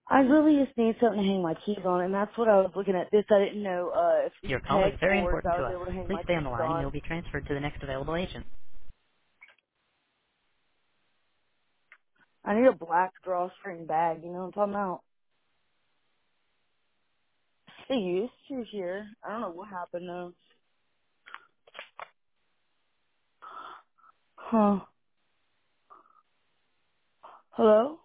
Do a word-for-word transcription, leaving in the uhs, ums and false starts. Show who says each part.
Speaker 1: I really just need something to hang my keys on, and that's what I was looking at. This I didn't know uh, if these
Speaker 2: Your call is
Speaker 1: peg
Speaker 2: very
Speaker 1: boards
Speaker 2: important
Speaker 1: I
Speaker 2: to
Speaker 1: was
Speaker 2: us.
Speaker 1: able to hang
Speaker 2: Please
Speaker 1: my
Speaker 2: stay on the
Speaker 1: keys
Speaker 2: line and
Speaker 1: on.
Speaker 2: you'll be transferred to the next available agent.
Speaker 1: I need a black drawstring bag. You know what I'm talking about? They used to here. I don't know what happened though. Huh? Hello?